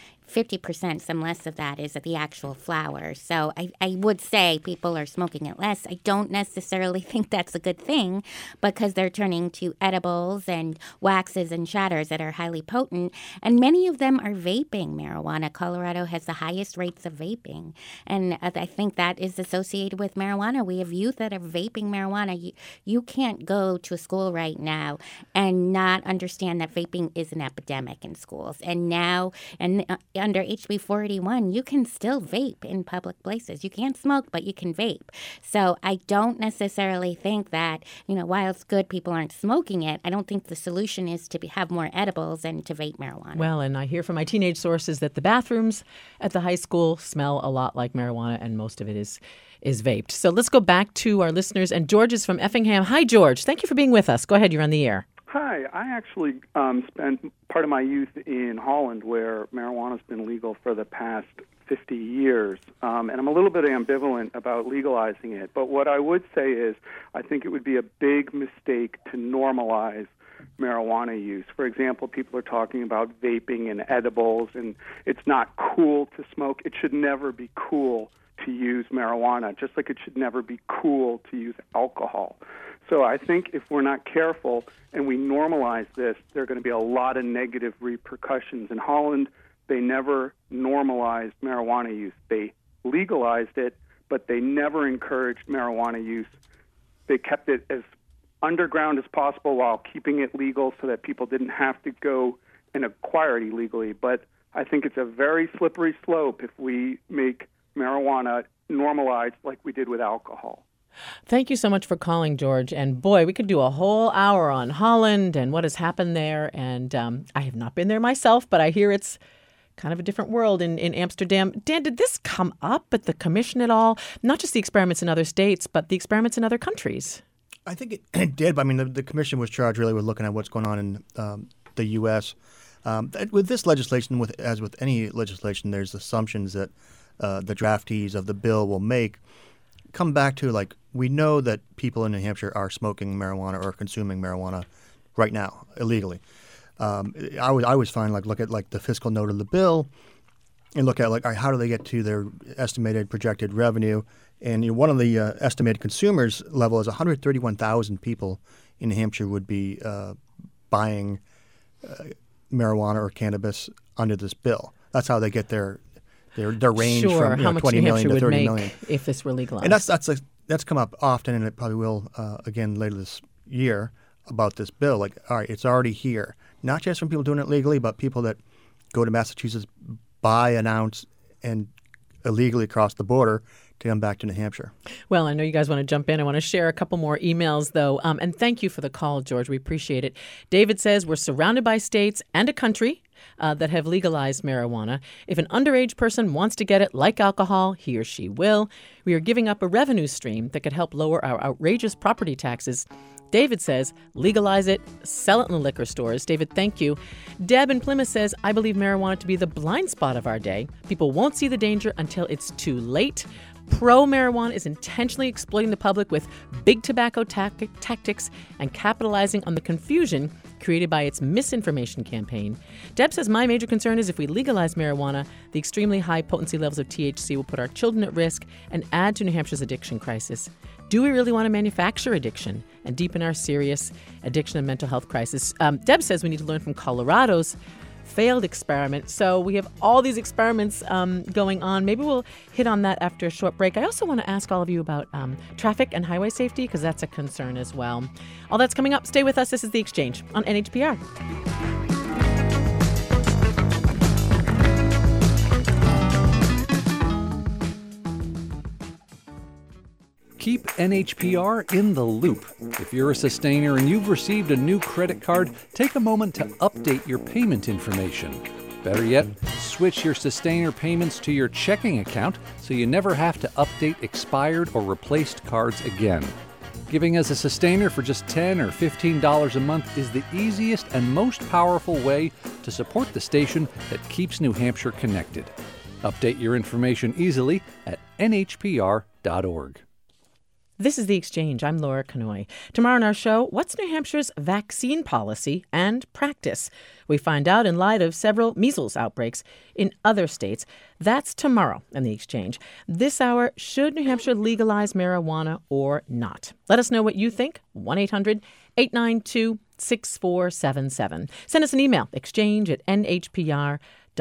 50%, some less of that is the actual flower. So I would say people are smoking it less. I don't necessarily think that's a good thing because they're turning to edibles and waxes and shatters that are highly potent. And many of them are vaping marijuana. Colorado has the highest rates of vaping. And I think that is associated with marijuana. We have youth that are vaping marijuana. You can't go to a school right now and not understand that vaping is an epidemic in schools. And now, under HB 481, you can still vape in public places. You can't smoke, but you can vape. So I don't necessarily think that, while it's good people aren't smoking it, I don't think the solution is to have more edibles and to vape marijuana. Well, and I hear from my teenage sources that the bathrooms at the high school smell a lot like marijuana, and most of it is vaped. So let's go back to our listeners. And George is from Effingham. Hi, George. Thank you for being with us. Go ahead. You're on the air. Hi. I actually spent part of my youth in Holland, where marijuana's been legal for the past 50 years. And I'm a little bit ambivalent about legalizing it. But what I would say is I think it would be a big mistake to normalize marijuana use. For example, people are talking about vaping and edibles, and it's not cool to smoke. It should never be cool to use marijuana, just like it should never be cool to use alcohol. So I think if we're not careful and we normalize this, there are going to be a lot of negative repercussions. In Holland, they never normalized marijuana use. They legalized it, but they never encouraged marijuana use. They kept it as underground as possible while keeping it legal so that people didn't have to go and acquire it illegally. But I think it's a very slippery slope if we make marijuana normalized like we did with alcohol. Thank you so much for calling, George. And boy, we could do a whole hour on Holland and what has happened there. And I have not been there myself, but I hear it's kind of a different world in Amsterdam. Dan, did this come up at the commission at all? Not just the experiments in other states, but the experiments in other countries. I think it did. I mean, the commission was charged really with looking at what's going on in the U.S. With this legislation, as with any legislation, there's assumptions that the draftees of the bill will make. Come back to, we know that people in New Hampshire are smoking marijuana or consuming marijuana right now illegally. I always find look at the fiscal note of the bill and look at how do they get to their estimated projected revenue. And one of the estimated consumers level is 131,000 people in New Hampshire would be buying marijuana or cannabis under this bill. That's how they get their range from how much 20 New million Hampshire to 30 would million. make if this were legalized. And that's come up often, and it probably will again later this year about this bill. All right, it's already here. Not just from people doing it legally, but people that go to Massachusetts, buy an ounce, and illegally cross the border to come back to New Hampshire. Well, I know you guys want to jump in. I want to share a couple more emails, though. And thank you for the call, George. We appreciate it. David says, we're surrounded by states and a country that have legalized marijuana. If an underage person wants to get it like alcohol, he or she will. We are giving up a revenue stream that could help lower our outrageous property taxes. David says, legalize it, sell it in the liquor stores. David, thank you. Deb in Plymouth says, I believe marijuana to be the blind spot of our day. People won't see the danger until it's too late. Pro-marijuana is intentionally exploiting the public with big tobacco tactics and capitalizing on the confusion created by its misinformation campaign. Deb says, my major concern is if we legalize marijuana, the extremely high potency levels of THC will put our children at risk and add to New Hampshire's addiction crisis. Do we really want to manufacture addiction and deepen our serious addiction and mental health crisis? Deb says we need to learn from Colorado's failed experiment. So we have all these experiments going on. Maybe we'll hit on that after a short break. I also want to ask all of you about traffic and highway safety, because that's a concern as well. All that's coming up. Stay with us. This is The Exchange on NHPR. Keep NHPR in the loop. If you're a sustainer and you've received a new credit card, take a moment to update your payment information. Better yet, switch your Sustainer payments to your checking account so you never have to update expired or replaced cards again. Giving us a Sustainer for just $10 or $15 a month is the easiest and most powerful way to support the station that keeps New Hampshire connected. Update your information easily at nhpr.org. This is The Exchange. I'm Laura Kanoy. Tomorrow on our show, what's New Hampshire's vaccine policy and practice? We find out in light of several measles outbreaks in other states. That's tomorrow in The Exchange. This hour, should New Hampshire legalize marijuana or not? Let us know what you think. 1-800-892-6477. Send us an email, exchange@nhpr.org.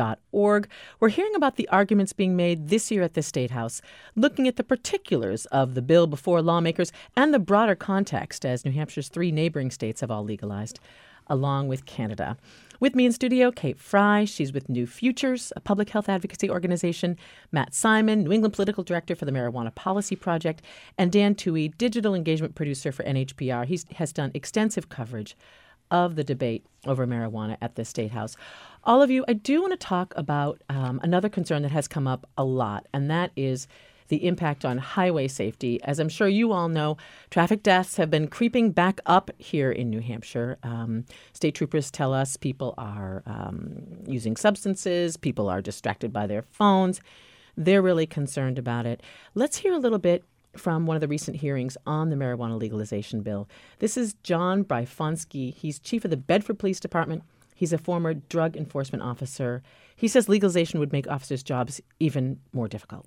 We're hearing about the arguments being made this year at the State House, looking at the particulars of the bill before lawmakers and the broader context as New Hampshire's 3 neighboring states have all legalized, along with Canada. With me in studio, Kate Fry. She's with New Futures, a public health advocacy organization. Matt Simon, New England Political Director for the Marijuana Policy Project. And Dan Toohey, Digital Engagement Producer for NHPR. He has done extensive coverage of the debate over marijuana at the State House. All of you, I do want to talk about another concern that has come up a lot, and that is the impact on highway safety. As I'm sure you all know, traffic deaths have been creeping back up here in New Hampshire. State troopers tell us people are using substances, people are distracted by their phones. They're really concerned about it. Let's hear a little bit from one of the recent hearings on the marijuana legalization bill. This is John Bryfonski. He's chief of the Bedford Police Department. He's a former drug enforcement officer. He says legalization would make officers' jobs even more difficult.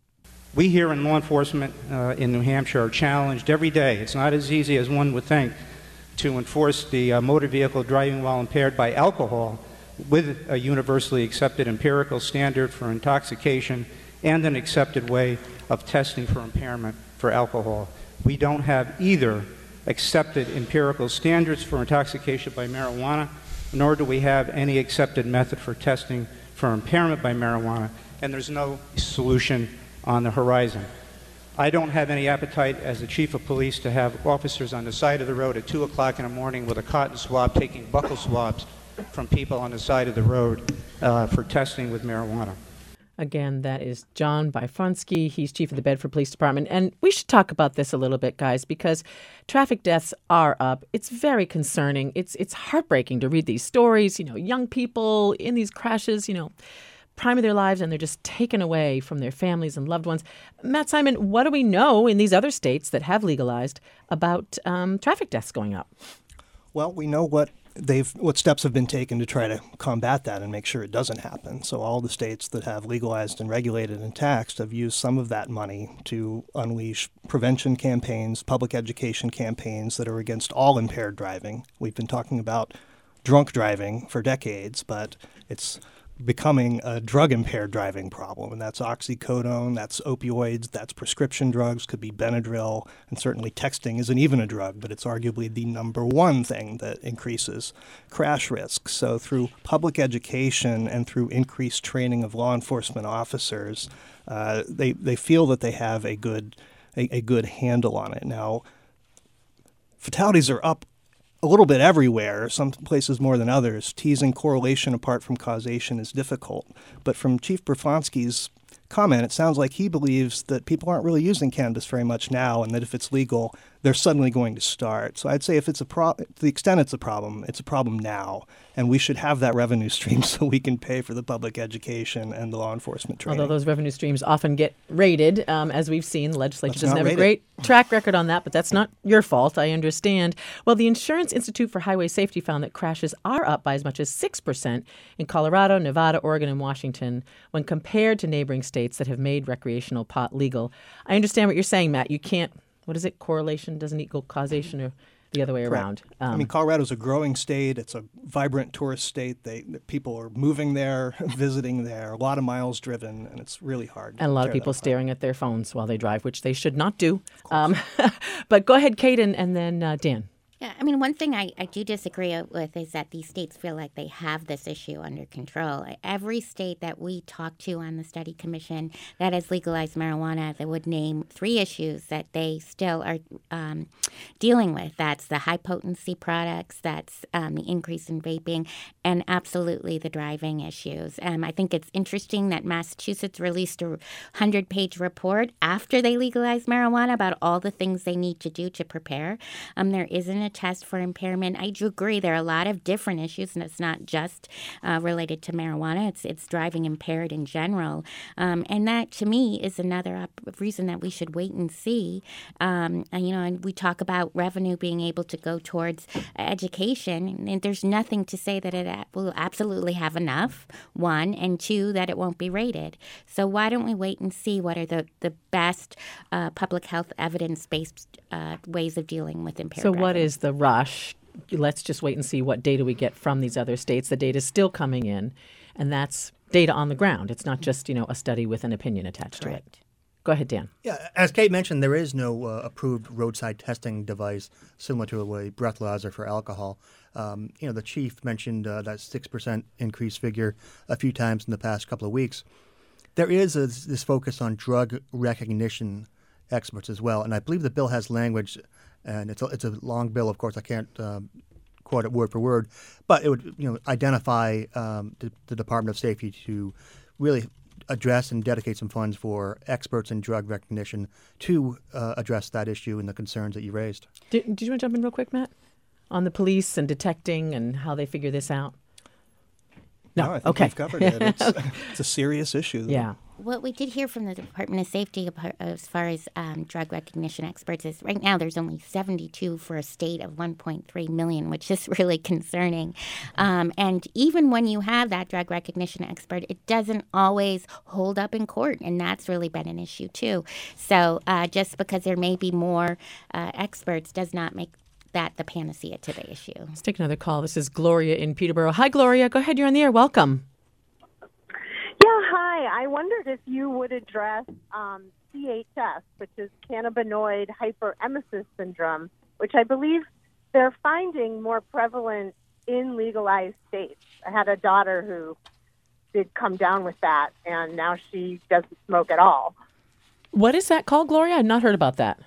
We here in law enforcement in New Hampshire are challenged every day. It's not as easy as one would think to enforce the motor vehicle driving while impaired by alcohol with a universally accepted empirical standard for intoxication and an accepted way of testing for impairment for alcohol. We don't have either accepted empirical standards for intoxication by marijuana, nor do we have any accepted method for testing for impairment by marijuana, and there's no solution on the horizon. I don't have any appetite as the chief of police to have officers on the side of the road at 2 o'clock in the morning with a cotton swab taking buccal swabs from people on the side of the road for testing with marijuana. Again, that is John Bryfonski. He's chief of the Bedford Police Department. And we should talk about this a little bit, guys, because traffic deaths are up. It's very concerning. It's heartbreaking to read these stories. You know, young people in these crashes, prime of their lives, and they're just taken away from their families and loved ones. Matt Simon, what do we know in these other states that have legalized about traffic deaths going up? Well, we know what steps have been taken to try to combat that and make sure it doesn't happen. So all the states that have legalized and regulated and taxed have used some of that money to unleash prevention campaigns, public education campaigns that are against all impaired driving. We've been talking about drunk driving for decades, but it's becoming a drug-impaired driving problem, and that's oxycodone, that's opioids, that's prescription drugs, could be Benadryl, and certainly texting isn't even a drug, but it's arguably the number one thing that increases crash risk. So through public education and through increased training of law enforcement officers, they feel that they have a good handle on it. Now, fatalities are up a little bit everywhere, some places more than others. Teasing correlation apart from causation is difficult. But from Chief Bryfonski's comment, it sounds like he believes that people aren't really using cannabis very much now, and that if it's legal, they're suddenly going to start. So I'd say if it's to the extent it's a problem now, and we should have that revenue stream so we can pay for the public education and the law enforcement training. Although those revenue streams often get raided, as we've seen. The legislature doesn't have a great track record on that, but that's not your fault, I understand. Well, the Insurance Institute for Highway Safety found that crashes are up by as much as 6% in Colorado, Nevada, Oregon, and Washington when compared to neighboring states that have made recreational pot legal. I understand what you're saying, Matt. You can't, what is it, correlation doesn't equal causation, or the other way around. Colorado's a growing state. It's a vibrant tourist state. People are moving there, visiting there, a lot of miles driven, and it's really hard. And a lot of people staring at their phones while they drive, which they should not do. But go ahead, Kate, and then Dan. Yeah, I mean, one thing I do disagree with is that these states feel like they have this issue under control. Every state that we talk to on the study commission that has legalized marijuana, that would name 3 issues that they still are dealing with. That's the high potency products, that's the increase in vaping, and absolutely the driving issues. I think it's interesting that Massachusetts released a 100-page report after they legalized marijuana about all the things they need to do to prepare. There isn't a test for impairment. I do agree there are a lot of different issues, and it's not just related to marijuana. It's driving impaired in general. And that, to me, is another reason that we should wait and see. And we talk about revenue being able to go towards education, and there's nothing to say that it will absolutely have enough, 1, and 2, that it won't be rated. So why don't we wait and see what are the best public health evidence-based ways of dealing with impaired So revenue. what is the rush? Let's just wait and see what data we get from these other states. The data is still coming in, and that's data on the ground. It's not just, a study with an opinion attached to it. Go ahead, Dan. Yeah, as Kate mentioned, there is no approved roadside testing device similar to a breathalyzer for alcohol. The chief mentioned that 6% increase figure a few times in the past couple of weeks. There is this focus on drug recognition experts as well, and I believe the bill has language, and it's a long bill. Of course, I can't quote it word for word, but it would identify the Department of Safety to really address and dedicate some funds for experts in drug recognition to address that issue and the concerns that you raised. Did you want to jump in real quick, Matt, on the police and detecting and how they figure this out? No, I think we've covered it. It's a serious issue. Yeah. What we did hear from the Department of Safety as far as drug recognition experts is right now there's only 72 for a state of 1.3 million, which is really concerning. And even when you have that drug recognition expert, it doesn't always hold up in court, and that's really been an issue too. So just because there may be more experts does not make that the panacea to the issue. Let's take another call. This is Gloria in Peterborough. Hi, Gloria. Go ahead. You're on the air. Welcome. Yeah, hi. I wondered if you would address CHS, which is cannabinoid hyperemesis syndrome, which I believe they're finding more prevalent in legalized states. I had a daughter who did come down with that, and now she doesn't smoke at all. What is that called, Gloria? I've not heard about that.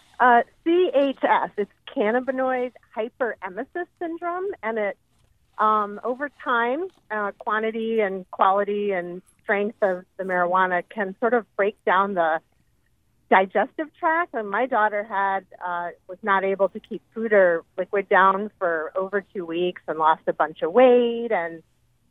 CHS, it's cannabinoid hyperemesis syndrome, and it over time, quantity and quality and strength of the marijuana can sort of break down the digestive tract. And my daughter was not able to keep food or liquid down for over 2 weeks and lost a bunch of weight. And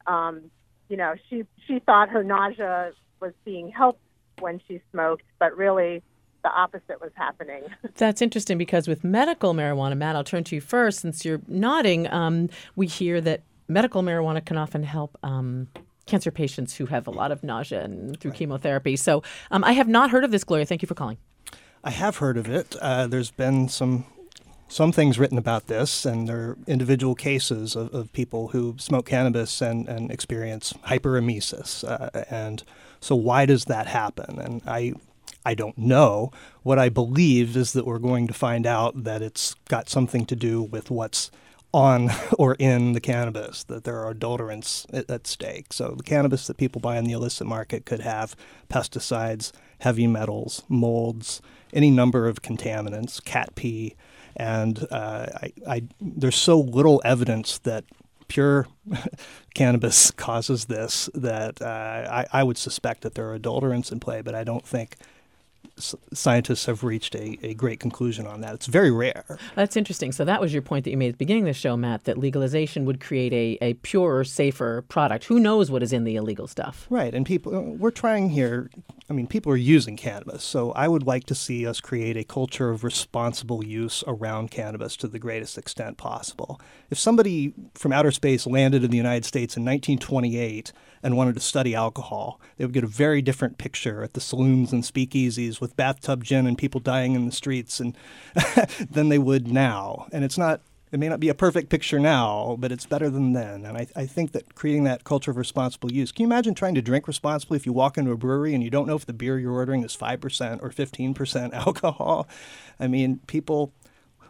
she thought her nausea was being helped when she smoked, but really the opposite was happening. That's interesting because with medical marijuana, Matt, I'll turn to you first. Since you're nodding, we hear that medical marijuana can often help cancer patients who have a lot of nausea and through chemotherapy. So I have not heard of this, Gloria. Thank you for calling. I have heard of it. There's been some things written about this, and there are individual cases of people who smoke cannabis and experience hyperemesis. And so why does that happen? And I don't know. What I believe is that we're going to find out that it's got something to do with what's on or in the cannabis, that there are adulterants at stake. So the cannabis that people buy in the illicit market could have pesticides, heavy metals, molds, any number of contaminants, cat pee, and there's so little evidence that pure cannabis causes this that I would suspect that there are adulterants in play, but I don't think scientists have reached a great conclusion on that. It's very rare. That's interesting. So that was your point that you made at the beginning of the show, Matt, that legalization would create a purer, safer product. Who knows what is in the illegal stuff? Right. And we're trying here, people are using cannabis. So I would like to see us create a culture of responsible use around cannabis to the greatest extent possible. If somebody from outer space landed in the United States in 1928 and wanted to study alcohol, they would get a very different picture at the saloons and speakeasies with bathtub gin and people dying in the streets and than they would now. And it may not be a perfect picture now, but it's better than then. And I think that creating that culture of responsible use. Can you imagine trying to drink responsibly if you walk into a brewery and you don't know if the beer you're ordering is 5% or 15% alcohol? People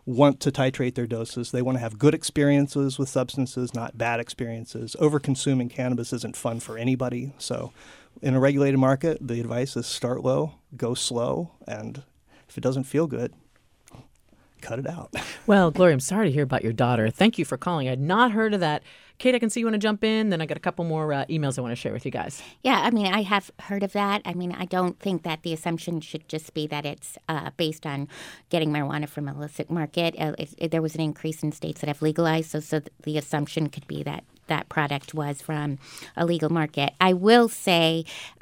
want to titrate their doses. They want to have good experiences with substances, not bad experiences. Over-consuming cannabis isn't fun for anybody. So in a regulated market, the advice is start low, go slow, and if it doesn't feel good, cut it out. Well, Gloria, I'm sorry to hear about your daughter. Thank you for calling. I had not heard of that. Kate, I can see you want to jump in. Then I got a couple more emails I want to share with you guys. Yeah, I mean, I have heard of that. I mean, I don't think that the assumption should just be that it's based on getting marijuana from illicit market. There was an increase in states that have legalized, so the assumption could be that that product was from a legal market. I will say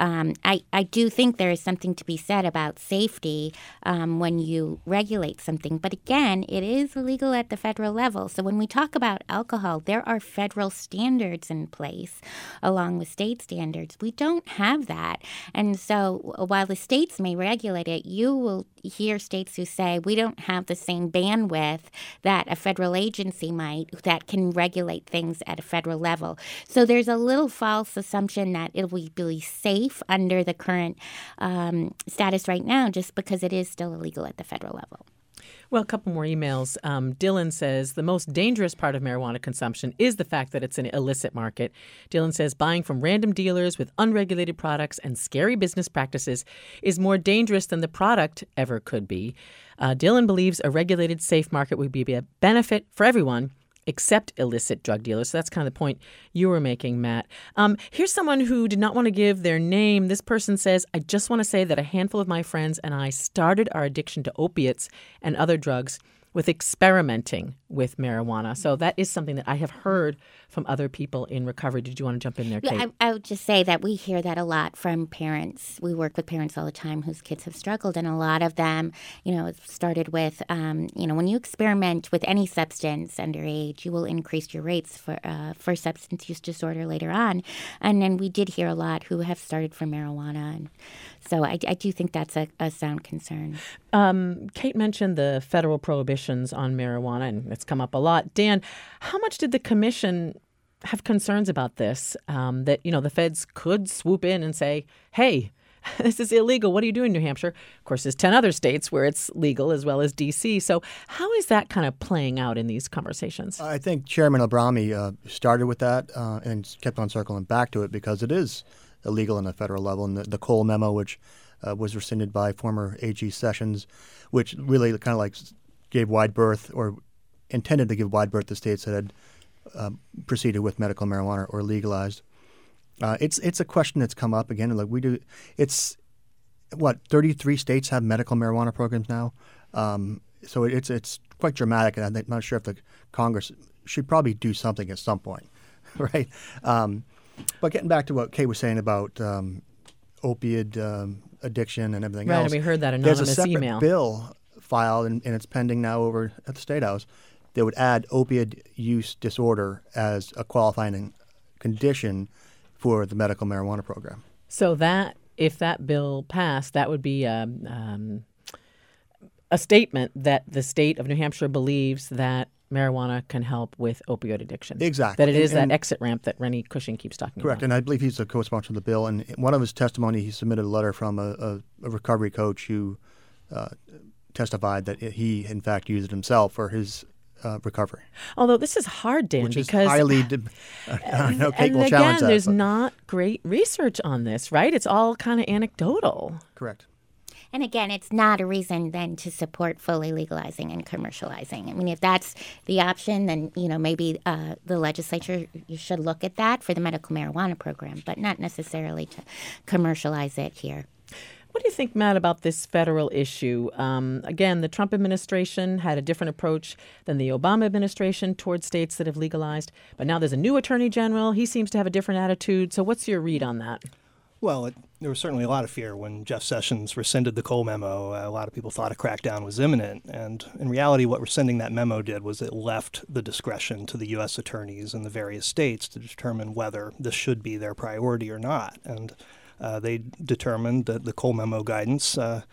I do think there is something to be said about safety when you regulate something. But again, it is illegal at the federal level. So when we talk about alcohol, there are federal standards in place along with state standards. We don't have that. And so while the states may regulate it, you will hear states who say we don't have the same bandwidth that a federal agency might that can regulate things at a federal level. So there's a little false assumption that it will be safe under the current status right now just because it is still illegal at the federal level. Well, a couple more emails. Dylan says the most dangerous part of marijuana consumption is the fact that it's an illicit market. Dylan says buying from random dealers with unregulated products and scary business practices is more dangerous than the product ever could be. Dylan believes a regulated, safe market would be a benefit for everyone except illicit drug dealers. So that's kind of the point you were making, Matt. Here's someone who did not want to give their name. This person says, I just want to say that a handful of my friends and I started our addiction to opiates and other drugs with experimenting with marijuana. So that is something that I have heard from other people in recovery. Did you want to jump in there, Kate? Yeah, I would just say that we hear that a lot from parents. We work with parents all the time whose kids have struggled, and a lot of them, it started with, when you experiment with any substance underage, you will increase your rates for substance use disorder later on. And then we did hear a lot who have started from marijuana, and so I do think that's a sound concern. Kate mentioned the federal prohibitions on marijuana, and it's come up a lot. Dan, how much did the commission have concerns about this, that, the feds could swoop in and say, hey, this is illegal. What are you doing, New Hampshire? Of course, there's 10 other states where it's legal as well as D.C. So how is that kind of playing out in these conversations? I think Chairman Abrami started with that and kept on circling back to it because it is illegal on the federal level. And the Cole memo, which was rescinded by former AG Sessions, which really kind of like gave wide berth or intended to give wide berth to states that had proceeded with medical marijuana or legalized. It's a question that's come up again. Like we do, it's 33 states have medical marijuana programs now. So it's quite dramatic, and I'm not sure if the Congress should probably do something at some point, right? But getting back to what Kate was saying about opioid addiction and everything else. Right, we heard that anonymous there's a separate email. Bill filed, and it's pending now over at the State House, that would add opioid use disorder as a qualifying condition for the medical marijuana program. So that, if that bill passed, that would be a statement that the state of New Hampshire believes that marijuana can help with opioid addiction. Exactly. That it is that exit ramp that Rennie Cushing keeps talking correct. about. And I believe he's a co-sponsor of the bill. And one of his testimony, he submitted a letter from a recovery coach who testified that he, in fact, used it himself for his recovery. Although this is hard, Dan, which because is highly I know Kate will challenge that. There's not great research on this, right? It's all kind of anecdotal. Correct. And again, it's not a reason then to support fully legalizing and commercializing. I mean, if that's the option, then maybe the legislature should look at that for the medical marijuana program, but not necessarily to commercialize it here. What do you think, Matt, about this federal issue? Again, the Trump administration had a different approach than the Obama administration towards states that have legalized. But now there's a new attorney general. He seems to have a different attitude. So what's your read on that? Well, there was certainly a lot of fear when Jeff Sessions rescinded the Cole memo. A lot of people thought a crackdown was imminent. And in reality, what rescinding that memo did was it left the discretion to the U.S. attorneys in the various states to determine whether this should be their priority or not. And they determined that the Cole memo guidance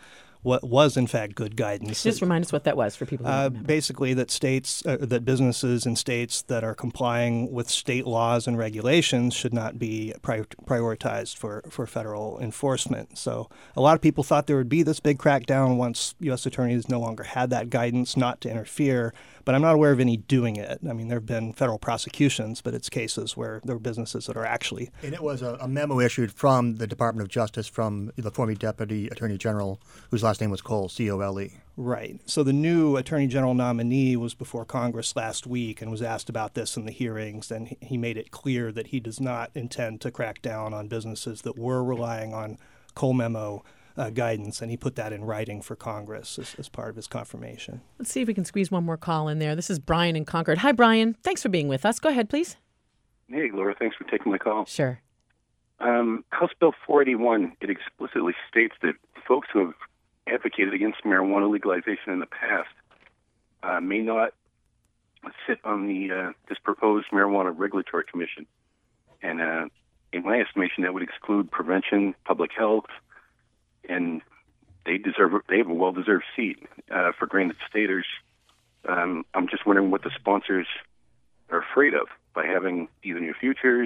what was in fact good guidance. Just remind us what that was for people who don't remember. Basically, that businesses in states that are complying with state laws and regulations should not be prioritized for federal enforcement. So a lot of people thought there would be this big crackdown once U.S. attorneys no longer had that guidance not to interfere. But I'm not aware of any doing it. I mean, there have been federal prosecutions, but it's cases where there are businesses that are actually. And it was a memo issued from the Department of Justice from the former Deputy Attorney General, whose last name was Cole, C-O-L-E. Right. So the new Attorney General nominee was before Congress last week and was asked about this in the hearings, and he made it clear that he does not intend to crack down on businesses that were relying on Cole memo guidance, and he put that in writing for Congress as part of his confirmation. Let's see if we can squeeze one more call in there. This is Brian in Concord. Hi, Brian. Thanks for being with us. Go ahead, please. Hey, Laura. Thanks for taking my call. Sure. House Bill 481, it explicitly states that folks who have advocated against marijuana legalization in the past may not sit on this proposed marijuana regulatory commission. And in my estimation, that would exclude prevention, public health, and they have a well-deserved seat for Granite Staters. I'm just wondering what the sponsors are afraid of by having either New Futures,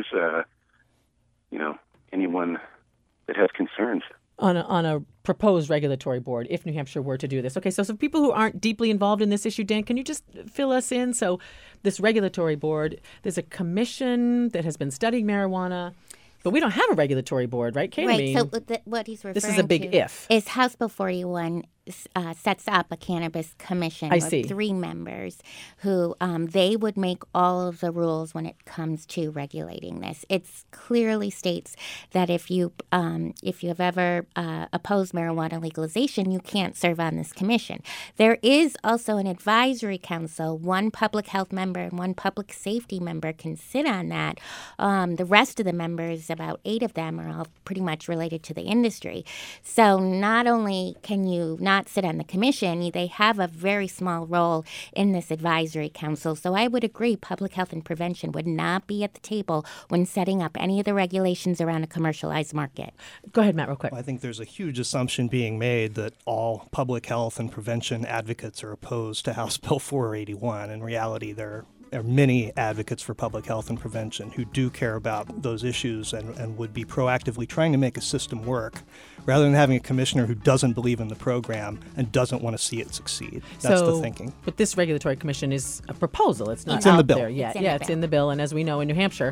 anyone that has concerns. On a proposed regulatory board, if New Hampshire were to do this. Okay, so people who aren't deeply involved in this issue, Dan, can you just fill us in? So this regulatory board, there's a commission that has been studying marijuana. But we don't have a regulatory board, right, Kate? Right, so what he's referring to this is a big if. Is House Bill 41 sets up a cannabis commission of 3 members who they would make all of the rules when it comes to regulating this. It clearly states that if you have ever opposed marijuana legalization, you can't serve on this commission. There is also an advisory council. 1 public health member and 1 public safety member can sit on that. The rest of the members, about 8 of them, are all pretty much related to the industry. So not only can you not sit on the commission, they have a very small role in this advisory council. So I would agree public health and prevention would not be at the table when setting up any of the regulations around a commercialized market. Go ahead, Matt, real quick. Well, I think there's a huge assumption being made that all public health and prevention advocates are opposed to House Bill 481. In reality, there are many advocates for public health and prevention who do care about those issues and would be proactively trying to make a system work rather than having a commissioner who doesn't believe in the program and doesn't want to see it succeed. That's the thinking. But this regulatory commission is a proposal. It's not it's in the bill. There yet. It's in the bill. And as we know in New Hampshire,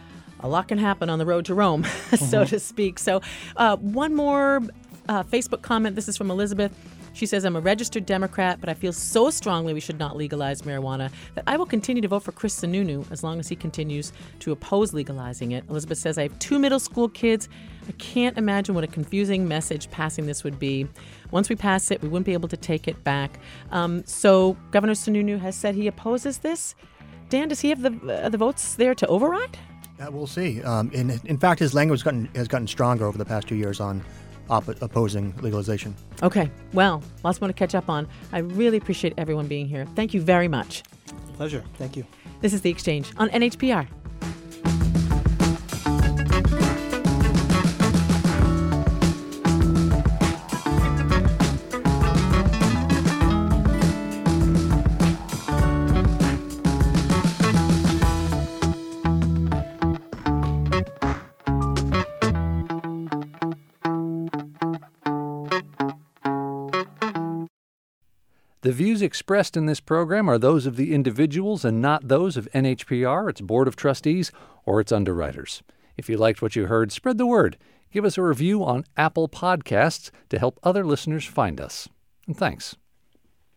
a lot can happen on the road to Rome, so to speak. So one more Facebook comment. This is from Elizabeth. She says, I'm a registered Democrat, but I feel so strongly we should not legalize marijuana that I will continue to vote for Chris Sununu as long as he continues to oppose legalizing it. Elizabeth says, I have 2 middle school kids. I can't imagine what a confusing message passing this would be. Once we pass it, we wouldn't be able to take it back. So Governor Sununu has said he opposes this. Dan, does he have the votes there to override? We'll see. In fact, his language has gotten stronger over the past 2 years on opposing legalization. Okay. Well, lots more to catch up on. I really appreciate everyone being here. Thank you very much. Pleasure. Thank you. This is The Exchange on NHPR. The views expressed in this program are those of the individuals and not those of NHPR, its Board of Trustees, or its underwriters. If you liked what you heard, spread the word. Give us a review on Apple Podcasts to help other listeners find us. And thanks.